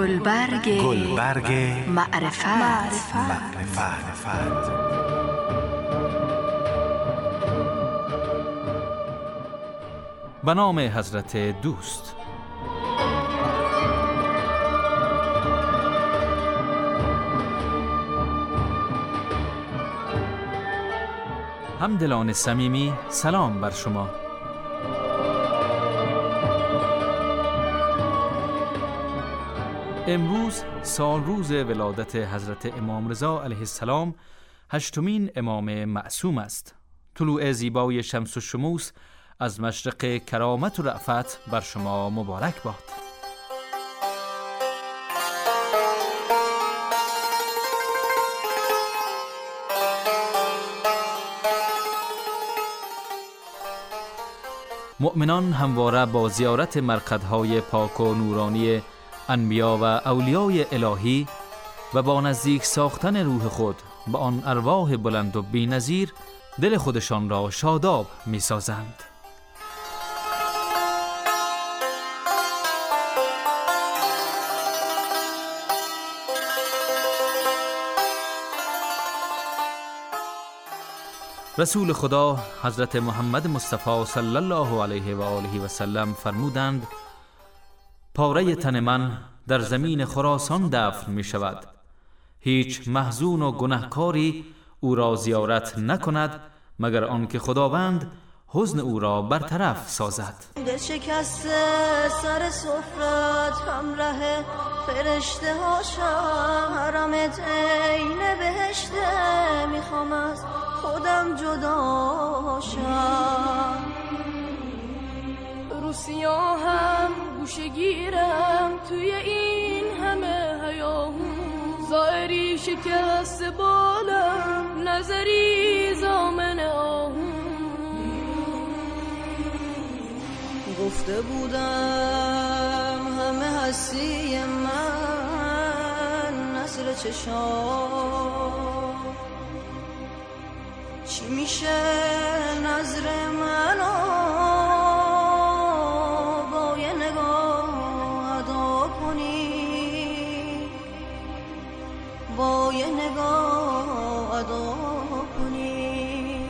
گلبرگ معرفت. به نام حضرت دوست. همدلان صمیمی، سلام بر شما. امروز سال روز ولادت حضرت امام رضا علیه السلام، هشتمین امام معصوم است. طلوع زیبای شمس و شموس از مشرق کرامت و رأفت بر شما مبارک باد. مؤمنان همواره با زیارت مرقدهای پاک و نورانی انبیا و اولیای الهی و با نزدیک ساختن روح خود به آن ارواح بلند و بی‌نظیر دل خودشان را شاداب می سازند. رسول خدا حضرت محمد مصطفی صلی الله علیه و آله و سلم فرمودند: پاره تن من در زمین خراسان دفن می شود. هیچ محزون و گناهکاری او را زیارت نکند مگر آنکه خداوند حزن او را برطرف سازد. دل شکسته سر سفرت همراه فرشته هاشم، حرمت عین بهشته، میخوام از خودم جدا شم. رو سیاهم گوشه گیرم توی این همه هیاهو، ظاهری شکست بالم، نظری زامن آهو. گفته بودم همه هستی من نظر چشام، چی میشه نظر منو با یه نگاه ادا کنی، با یه نگاه ادا کنی،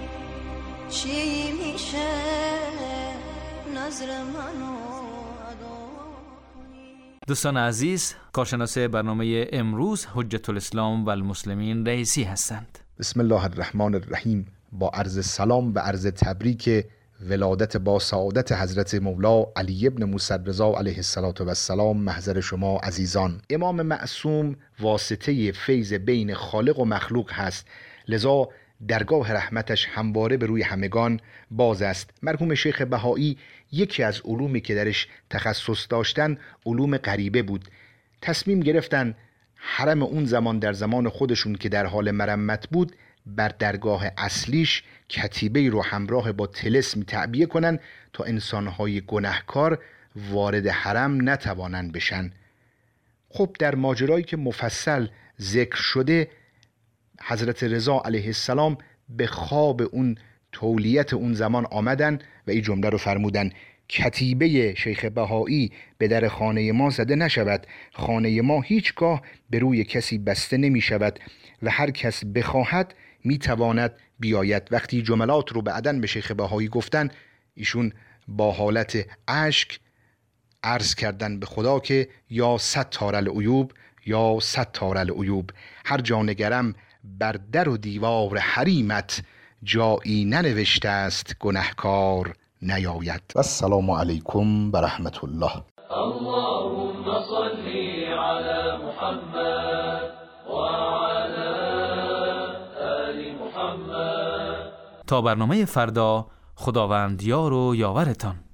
چی میشه نظر منو ادا کنی. دوستان عزیز، کارشناس برنامه امروز حجت الاسلام و المسلمین رئیسی هستند. بسم الله الرحمن الرحیم. با عرض سلام و عرض تبریک ولادت با سعادت حضرت مولا علی ابن موسی رضا علیه السلام محضر شما عزیزان. امام معصوم واسطه فیض بین خالق و مخلوق هست، لذا درگاه رحمتش همواره به روی همگان باز است. مرحوم شیخ بهایی یکی از علومی که درش تخصص داشتن علوم غریبه بود. تصمیم گرفتن حرم اون زمان در زمان خودشون که در حال مرمت بود بر درگاه اصلیش کتیبه‌ای رو همراه با طلسم تعبیه کنن تا انسانهای گناهکار وارد حرم نتوانن بشن. خب در ماجرایی که مفصل ذکر شده، حضرت رضا علیه السلام به خواب اون تولیت اون آمدن و این جمله رو فرمودن: کتیبه شیخ بهایی به در خانه ما زده نشود، خانه ما هیچگاه به روی کسی بسته نمی شود و هر کس بخواهد می تواند بیاید. وقتی جملات رو بعدن به شیخ بهایی گفتن، ایشون با حالت اشک عرض کردن به خدا که یا ستار العیوب، یا ستار العیوب، هر جا نگرم بر در و دیوار حریمت، جایی ننوشته است گناهکار نیاید. و السلام علیکم و رحمت الله. اللهم صل علی محمد و علی آل محمد. تا برنامه فردا، خداوند یار و یاورتان.